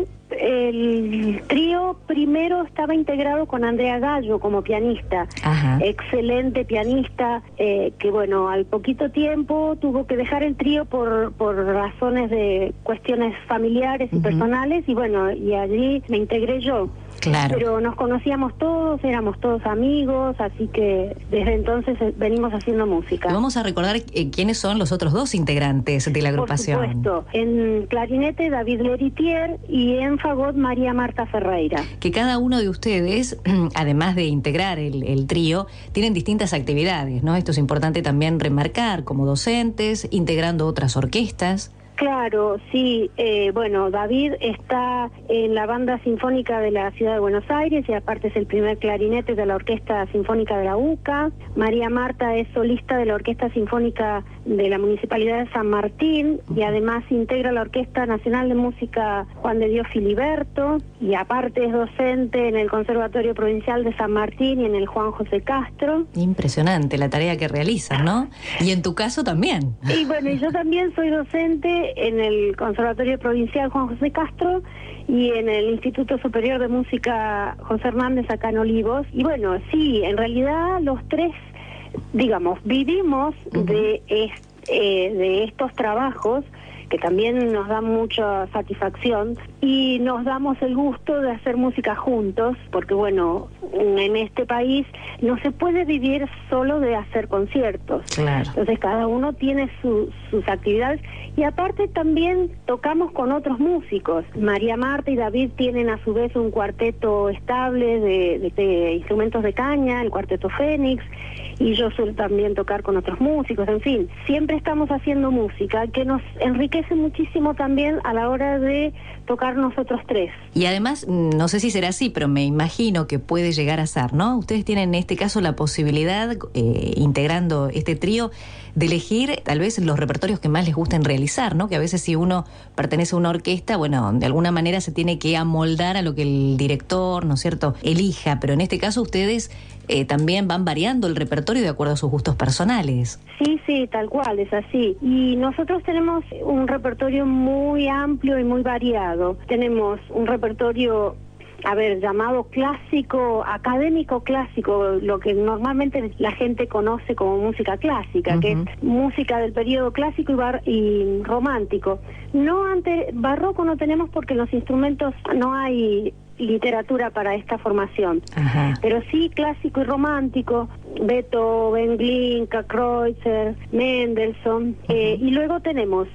El trío primero estaba integrado con Andrea Gallo como pianista. Ajá. Excelente pianista, eh, que bueno, al poquito tiempo tuvo que dejar el trío por, por razones de cuestiones familiares y uh-huh. personales, y bueno, y allí me integré yo. Claro. Pero nos conocíamos todos, éramos todos amigos, así que desde entonces venimos haciendo música. Vamos a recordar eh, quiénes son los otros dos integrantes de la agrupación. Por supuesto, en clarinete David Leritier y en fagot María Marta Ferreira. Que cada uno de ustedes, además de integrar el, el trío, tienen distintas actividades, ¿no? Esto es importante también remarcar, como docentes, integrando otras orquestas. Claro, sí. Eh, bueno, David está en la banda sinfónica de la Ciudad de Buenos Aires y aparte es el primer clarinete de la Orquesta Sinfónica de la U C A. María Marta es solista de la Orquesta Sinfónica de la Municipalidad de San Martín y además integra la Orquesta Nacional de Música Juan de Dios Filiberto y aparte es docente en el Conservatorio Provincial de San Martín y en el Juan José Castro. Impresionante la tarea que realizan, ¿no? Y en tu caso también. Y bueno, y yo también soy docente en el Conservatorio Provincial Juan José Castro y en el Instituto Superior de Música José Hernández acá en Olivos. Y bueno, sí, en realidad los tres, digamos, vivimos uh-huh. de, est, eh, de estos trabajos que también nos dan mucha satisfacción y nos damos el gusto de hacer música juntos, porque bueno, en este país no se puede vivir solo de hacer conciertos. Claro. Entonces cada uno tiene su, sus actividades y aparte también tocamos con otros músicos. María Marta y David tienen a su vez un cuarteto estable de, de, de instrumentos de caña, el cuarteto Fénix, y yo suelo también tocar con otros músicos, en fin, siempre estamos haciendo música que nos enriquece muchísimo también a la hora de tocar nosotros tres. Y además, no sé si será así, pero me imagino que puede llegar a ser, ¿no? Ustedes tienen en este caso la posibilidad, eh, integrando este trío, de elegir tal vez los repertorios que más les gusten realizar, ¿no? Que a veces si uno pertenece a una orquesta, bueno, de alguna manera se tiene que amoldar a lo que el director, ¿no es cierto?, elija, pero en este caso ustedes eh, también van variando el repertorio de acuerdo a sus gustos personales. Sí, sí, tal cual, es así. Y nosotros tenemos un repertorio muy amplio y muy variado. Tenemos un repertorio, a ver, llamado clásico, académico clásico, lo que normalmente la gente conoce como música clásica, uh-huh. que es música del periodo clásico y, bar y romántico. No antes, barroco no tenemos porque los instrumentos no hay literatura para esta formación, Ajá. pero sí clásico y romántico, Beethoven, Glinka, Kreutzer, Mendelssohn, eh, y luego tenemos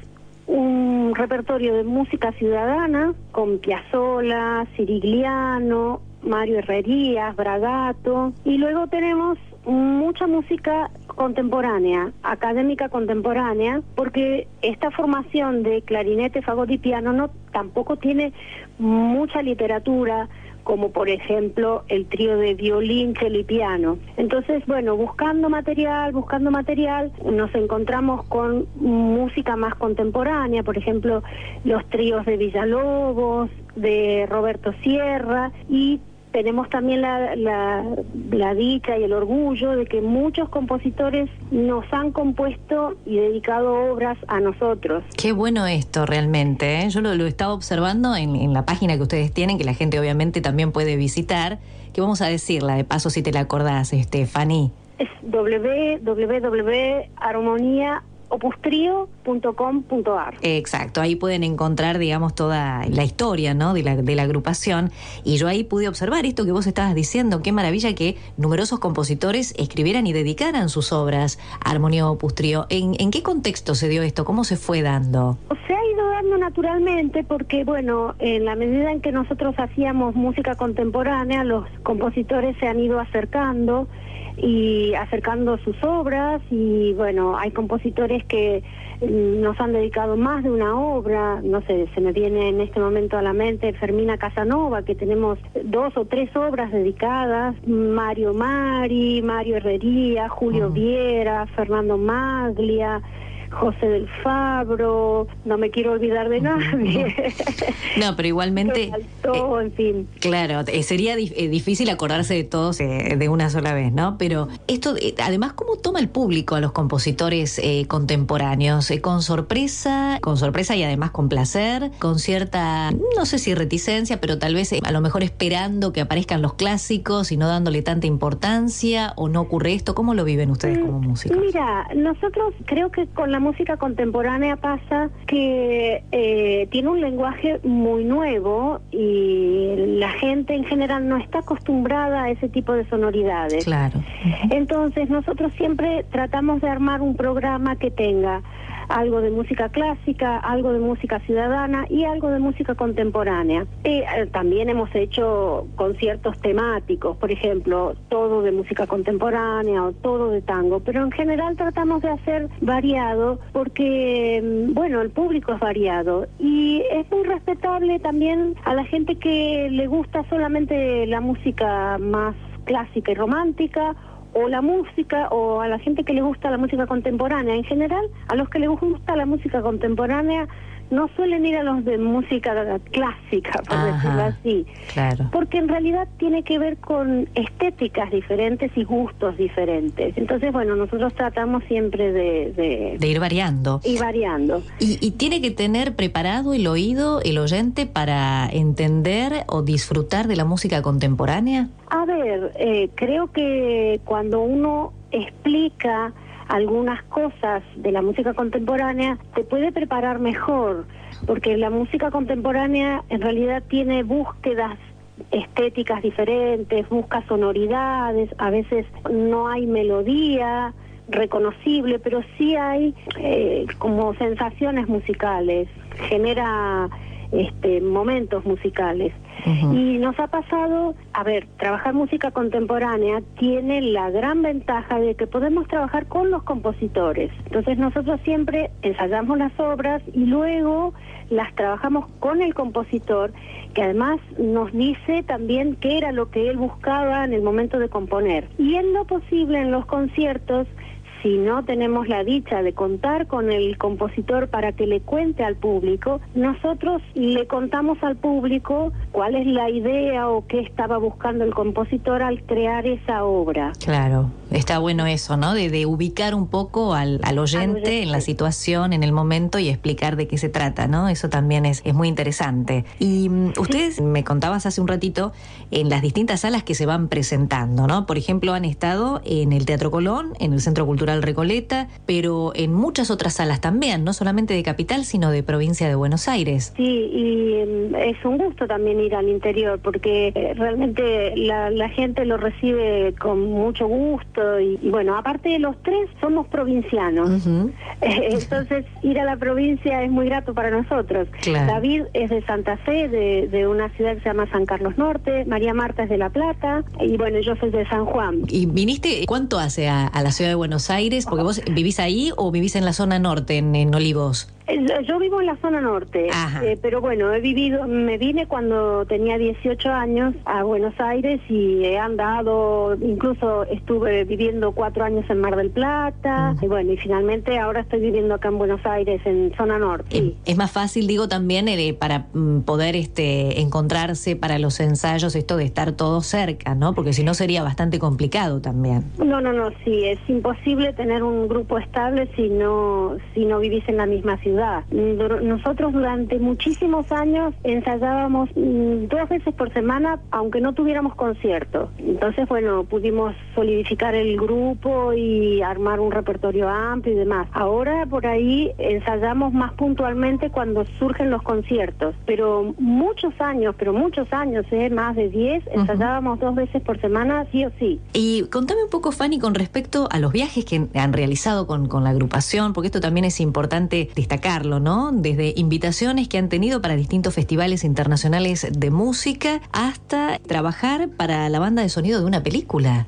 un repertorio de música ciudadana con Piazzolla, Sirigliano, Mario Herrerías, Bragato, y luego tenemos mucha música contemporánea, académica contemporánea, porque esta formación de clarinete, fagot y piano no tampoco tiene mucha literatura, como por ejemplo el trío de violín, cello y piano. Entonces, bueno, buscando material, buscando material, nos encontramos con música más contemporánea, por ejemplo, los tríos de Villalobos, de Roberto Sierra, y tenemos también la, la, la dicha y el orgullo de que muchos compositores nos han compuesto y dedicado obras a nosotros. Qué bueno esto realmente, ¿eh? Yo lo, lo estaba observando en, en la página que ustedes tienen, que la gente obviamente también puede visitar, que vamos a decirla de paso si te la acordás, este, Fanny. Es doble u doble u doble u punto armonía opus trio punto com punto a r. Exacto, ahí pueden encontrar, digamos, toda la historia, ¿no?, de la, de la agrupación, y yo ahí pude observar esto que vos estabas diciendo, qué maravilla que numerosos compositores escribieran y dedicaran sus obras a Armonía Opus Trio. ¿En, en qué contexto se dio esto? ¿Cómo se fue dando? Se ha ido dando naturalmente porque, bueno, en la medida en que nosotros hacíamos música contemporánea, los compositores se han ido acercando y acercando sus obras, y bueno, hay compositores que nos han dedicado más de una obra. No sé, se me viene en este momento a la mente Fermina Casanova, que tenemos dos o tres obras dedicadas, Mario Mari, Mario Herrería, Julio uh-huh. Viera, Fernando Maglia, José del Fabro, no me quiero olvidar de nadie. No, pero igualmente... Faltó, eh, en fin. Claro, eh, sería dif- eh, difícil acordarse de todos eh, de una sola vez, ¿no? Pero esto, eh, además, ¿cómo toma el público a los compositores eh, contemporáneos? Eh, ¿Con sorpresa? Con sorpresa y además con placer, con cierta, no sé si reticencia, pero tal vez eh, a lo mejor esperando que aparezcan los clásicos y no dándole tanta importancia, ¿o no ocurre esto? ¿Cómo lo viven ustedes mm, como músicos? Mira, nosotros creo que con la música contemporánea pasa que eh, tiene un lenguaje muy nuevo y la gente en general no está acostumbrada a ese tipo de sonoridades. Claro. Entonces nosotros siempre tratamos de armar un programa que tenga algo de música clásica, algo de música ciudadana y algo de música contemporánea. Y, eh, también hemos hecho conciertos temáticos, por ejemplo, todo de música contemporánea o todo de tango, pero en general tratamos de hacer variado porque, bueno, el público es variado y es muy respetable también a la gente que le gusta solamente la música más clásica y romántica, o la música, o a la gente que le gusta la música contemporánea. En general, a los que les gusta la música contemporánea no suelen ir a los de música clásica, por Ajá, decirlo así. Claro. Porque en realidad tiene que ver con estéticas diferentes y gustos diferentes. Entonces, bueno, nosotros tratamos siempre de... De, de ir variando. Y variando. Y, y tiene que tener preparado el oído, el oyente, para entender o disfrutar de la música contemporánea. A ver, eh, creo que cuando uno explica algunas cosas de la música contemporánea, te puede preparar mejor, porque la música contemporánea en realidad tiene búsquedas estéticas diferentes, busca sonoridades, a veces no hay melodía reconocible, pero sí hay eh, como sensaciones musicales, genera este momentos musicales. Uh-huh. Y nos ha pasado, a ver, trabajar música contemporánea tiene la gran ventaja de que podemos trabajar con los compositores. Entonces nosotros siempre ensayamos las obras y luego las trabajamos con el compositor, que además nos dice también qué era lo que él buscaba en el momento de componer. Y en lo posible en los conciertos si no tenemos la dicha de contar con el compositor para que le cuente al público, nosotros le contamos al público cuál es la idea o qué estaba buscando el compositor al crear esa obra. Claro, está bueno eso, ¿no? De, de ubicar un poco al, al, oyente, al oyente en la situación, en el momento y explicar de qué se trata, ¿no? Eso también es, es muy interesante. Y um, ustedes, sí. me contabas hace un ratito, en las distintas salas que se van presentando, ¿no? Por ejemplo, han estado en el Teatro Colón, en el Centro Cultural Recoleta, pero en muchas otras salas también, no solamente de Capital, sino de Provincia de Buenos Aires. Sí, y um, es un gusto también ir al interior, porque eh, realmente la, la gente lo recibe con mucho gusto, y, y bueno, aparte de los tres, somos provincianos. Uh-huh. eh, entonces, ir a la provincia es muy grato para nosotros. Claro. David es de Santa Fe, de, de una ciudad que se llama San Carlos Norte, María Marta es de La Plata, y bueno, yo soy de San Juan. ¿Y viniste cuánto hace a, a la ciudad de Buenos Aires? Porque vos vivís ahí o vivís en la zona norte, en, en Olivos. Yo vivo en la zona norte, eh, pero bueno, he vivido, me vine cuando tenía dieciocho años a Buenos Aires y he andado, incluso estuve viviendo cuatro años en Mar del Plata, uh-huh. y bueno, y finalmente ahora estoy viviendo acá en Buenos Aires, en zona norte. Sí. Es más fácil, digo, también eh, para mm, poder este encontrarse para los ensayos, esto de estar todos cerca, ¿no? Porque si no sería bastante complicado también. No, no, no, sí, es imposible tener un grupo estable si no, si no vivís en la misma ciudad. Nosotros durante muchísimos años ensayábamos mm, dos veces por semana, aunque no tuviéramos concierto. Entonces, bueno, pudimos solidificar el grupo y armar un repertorio amplio y demás. Ahora por ahí ensayamos más puntualmente cuando surgen los conciertos, pero muchos años, pero muchos años, ¿eh? Más de diez, ensayábamos uh-huh. dos veces por semana, sí o sí. Y contame un poco, Fanny, con respecto a los viajes que han realizado con, con la agrupación, porque esto también es importante destacar, ¿no? Desde invitaciones que han tenido para distintos festivales internacionales de música hasta trabajar para la banda de sonido de una película.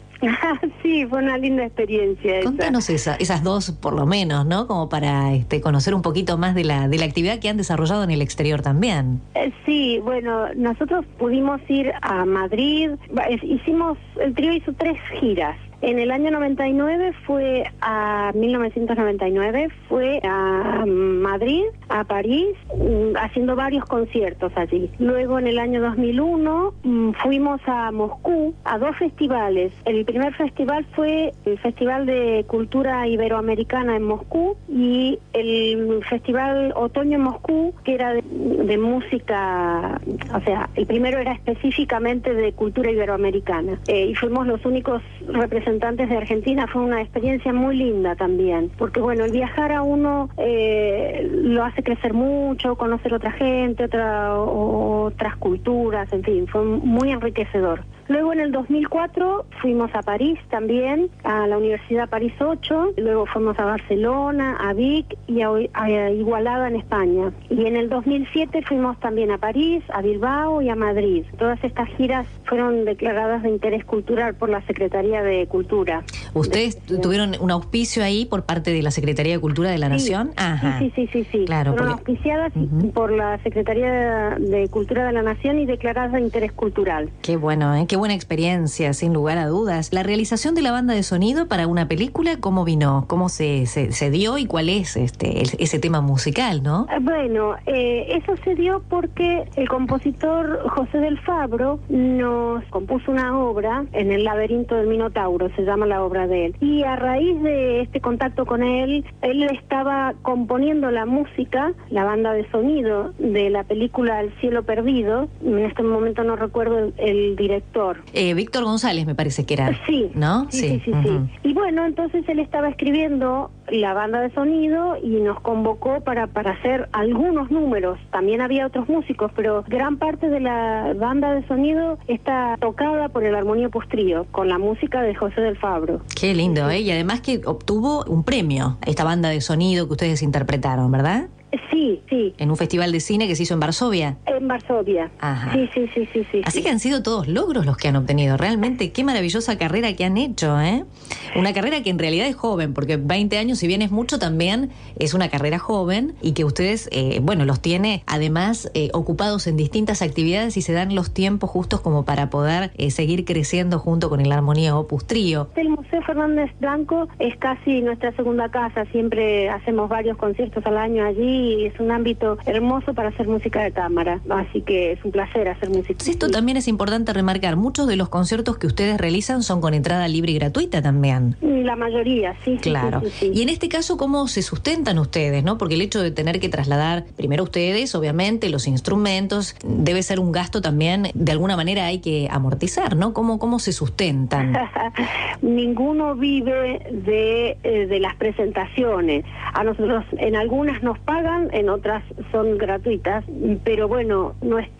Sí, fue una linda experiencia. Contanos esa, esas dos por lo menos, ¿no? Como para este, conocer un poquito más de la de la actividad que han desarrollado en el exterior también. Eh, sí, bueno, nosotros pudimos ir a Madrid, hicimos, el trío hizo tres giras. En el año noventa y nueve fue a mil novecientos noventa y nueve fue a Madrid, a París, haciendo varios conciertos allí. Luego en el año dos mil uno fuimos a Moscú a dos festivales. El primer festival fue el Festival de Cultura Iberoamericana en Moscú y el Festival Otoño en Moscú, que era de, de música, o sea, el primero era específicamente de cultura iberoamericana. Eh, y fuimos los únicos representantes de Argentina. Fue una experiencia muy linda también, porque bueno, el viajar a uno eh, lo hace crecer mucho, conocer otra gente, otra, otras culturas, en fin, fue muy enriquecedor. Luego en el dos mil cuatro fuimos a París también, a la Universidad París ocho, luego fuimos a Barcelona, a Vic y a, a Igualada en España. Y en el dos mil siete fuimos también a París, a Bilbao y a Madrid. Todas estas giras fueron declaradas de interés cultural por la Secretaría de Cultura. ¿Ustedes de, tuvieron un auspicio ahí por parte de la Secretaría de Cultura de la sí, Nación? Ajá. Sí, sí, sí, sí, sí. Claro, fueron porque... auspiciadas uh-huh. por la Secretaría de Cultura de la Nación y declaradas de interés cultural. Qué bueno, ¿eh? Qué buena experiencia, sin lugar a dudas. La realización de la banda de sonido para una película, ¿cómo vino? ¿Cómo se, se, se dio y cuál es este el, ese tema musical, no? Bueno, eh, eso se dio porque el compositor José del Fabro nos compuso una obra en el laberinto del Minotauro, se llama la obra de él. Y a raíz de este contacto con él, él estaba componiendo la música, la banda de sonido de la película El cielo perdido. En este momento no recuerdo el, el director. Eh, Víctor González me parece que era. Sí, ¿no? Sí, sí, sí, sí, uh-huh. sí. Y bueno, entonces él estaba escribiendo la banda de sonido y nos convocó para, para hacer algunos números. También había otros músicos, pero gran parte de la banda de sonido está tocada por el Armonio Postrío, con la música de José del Fabro. Qué lindo, ¿eh? Y además que obtuvo un premio esta banda de sonido que ustedes interpretaron, ¿verdad? Sí, sí. En un festival de cine que se hizo en Varsovia. En Varsovia. Ajá. Sí, sí, sí, sí, sí. Así sí. que han sido todos logros los que han obtenido. Realmente, qué maravillosa carrera que han hecho, ¿eh? Una carrera que en realidad es joven, porque veinte años, si bien es mucho, también es una carrera joven y que ustedes, eh, bueno, los tiene además eh, ocupados en distintas actividades y se dan los tiempos justos como para poder eh, seguir creciendo junto con el Armonía Opus Trío. El Museo Fernández Blanco es casi nuestra segunda casa. Siempre hacemos varios conciertos al año allí y es un ámbito hermoso para hacer música de cámara. Así que es un placer hacer música. Esto también es importante remarcar. Muchos de los conciertos que ustedes realizan son con entrada libre y gratuita también. La mayoría, sí. Claro. Sí, sí, sí. Y en este caso, ¿cómo se sustentan ustedes, no? Porque el hecho de tener que trasladar primero ustedes, obviamente, los instrumentos, debe ser un gasto también, de alguna manera hay que amortizar, ¿no? ¿Cómo, cómo se sustentan? Ninguno vive de, eh, de las presentaciones. A nosotros en algunas nos pagan, en otras son gratuitas, pero bueno,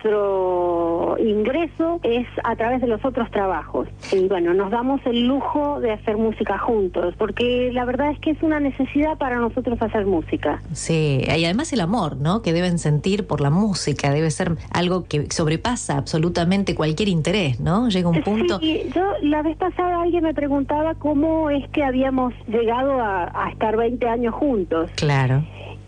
nuestro ingreso es a través de los otros trabajos. Y bueno, nos damos el lujo de hacer música juntos, porque la verdad es que es una necesidad para nosotros hacer música. Sí, y además el amor, ¿no? Que deben sentir por la música, debe ser algo que sobrepasa absolutamente cualquier interés, ¿no? Llega un punto... Sí, yo la vez pasada alguien me preguntaba cómo es que habíamos llegado a, a estar veinte años juntos. Claro.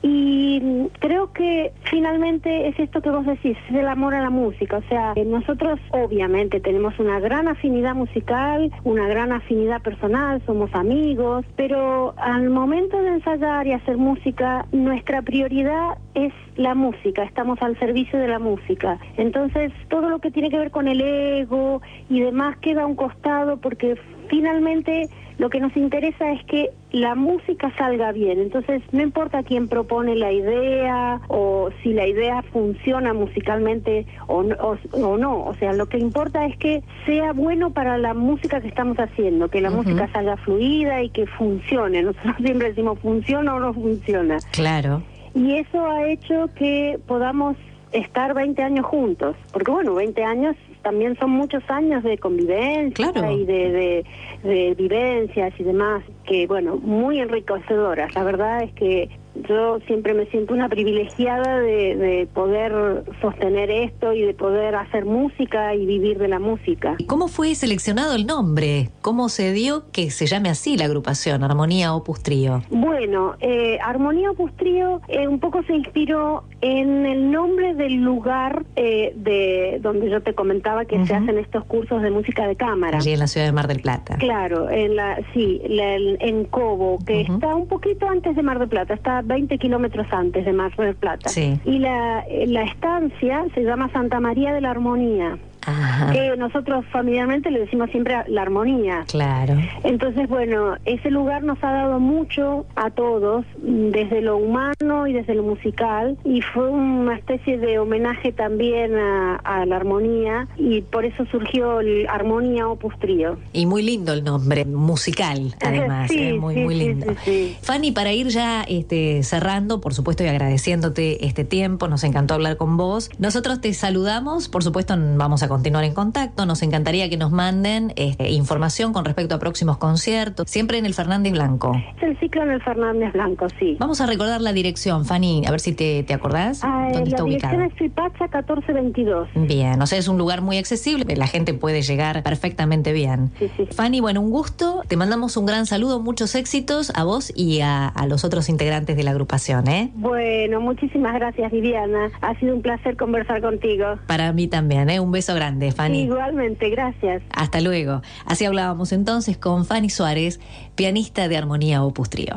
Y creo que finalmente es esto que vos decís, es el amor a la música. O sea, nosotros obviamente tenemos una gran afinidad musical, una gran afinidad personal, somos amigos, pero al momento de ensayar y hacer música, nuestra prioridad es la música, estamos al servicio de la música. Entonces, todo lo que tiene que ver con el ego y demás queda a un costado porque finalmente lo que nos interesa es que la música salga bien. Entonces, no importa quién propone la idea o si la idea funciona musicalmente o, o, o no. O sea, lo que importa es que sea bueno para la música que estamos haciendo, que la uh-huh. música salga fluida y que funcione. Nosotros siempre decimos, ¿funciona o no funciona? Claro. Y eso ha hecho que podamos estar veinte años juntos. Porque bueno, veinte años también son muchos años de convivencia claro. y de, de, de vivencias y demás, que bueno, muy enriquecedoras. La verdad es que yo siempre me siento una privilegiada de, de poder sostener esto y de poder hacer música y vivir de la música. ¿Cómo fue seleccionado el nombre? ¿Cómo se dio que se llame así la agrupación, Armonía Opus Trío? Bueno, eh, Armonía Opus Trío eh, un poco se inspiró en el nombre del lugar eh, de donde yo te comentaba que uh-huh. se hacen estos cursos de música de cámara. Allí en la ciudad de Mar del Plata. Claro, en la, sí, la, en Cobo, que uh-huh. está un poquito antes de Mar del Plata, está veinte kilómetros antes de Mar del Plata. Sí. Y la, la estancia se llama Santa María de la Armonía. Ajá. Que nosotros familiarmente le decimos siempre la armonía. Claro. Entonces, bueno, ese lugar nos ha dado mucho a todos, desde lo humano y desde lo musical, y fue una especie de homenaje también a, a la armonía, y por eso surgió el Armonía Opus Trío. Y muy lindo el nombre, musical, además, sí, eh, muy, sí, muy sí, lindo. Sí, sí. Fanny, para ir ya este, cerrando, por supuesto, y agradeciéndote este tiempo, nos encantó hablar con vos. Nosotros te saludamos, por supuesto, vamos a continuar en contacto. Nos encantaría que nos manden este, información con respecto a próximos conciertos, siempre en el Fernández Blanco. Es el ciclo en el Fernández Blanco, sí. Vamos a recordar la dirección, Fanny, a ver si te, te acordás. Ah, ¿Dónde la está ubicado? La dirección es Suipacha catorce veintidós. Bien, o sea, es un lugar muy accesible, la gente puede llegar perfectamente bien. Sí, sí. Fanny, bueno, un gusto, te mandamos un gran saludo, muchos éxitos a vos y a, a los otros integrantes de la agrupación, ¿eh? Bueno, muchísimas gracias, Viviana. Ha sido un placer conversar contigo. Para mí también, ¿eh? Un beso grande, Fanny. Igualmente, gracias. Hasta luego. Así hablábamos entonces con Fanny Suárez, pianista de Armonía Opus Trío.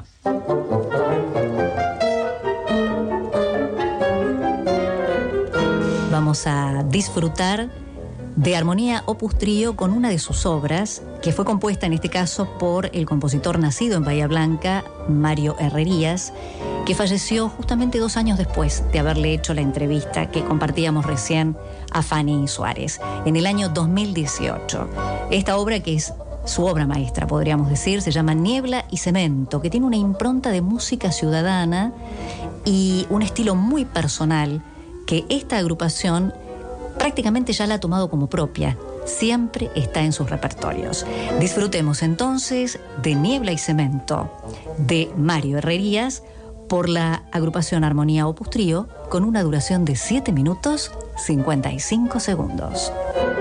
Vamos a disfrutar de Armonía Opus Trío con una de sus obras, que fue compuesta en este caso por el compositor nacido en Bahía Blanca, Mario Herrerías, que falleció justamente dos años después de haberle hecho la entrevista que compartíamos recién a Fanny Suárez, en el año dos mil dieciocho. Esta obra, que es su obra maestra, podríamos decir, se llama Niebla y Cemento, que tiene una impronta de música ciudadana y un estilo muy personal que esta agrupación prácticamente ya la ha tomado como propia. Siempre está en sus repertorios. Disfrutemos entonces de Niebla y Cemento, de Mario Herrerías, por la agrupación Armonía Opus Trío con una duración de siete minutos cincuenta y cinco segundos.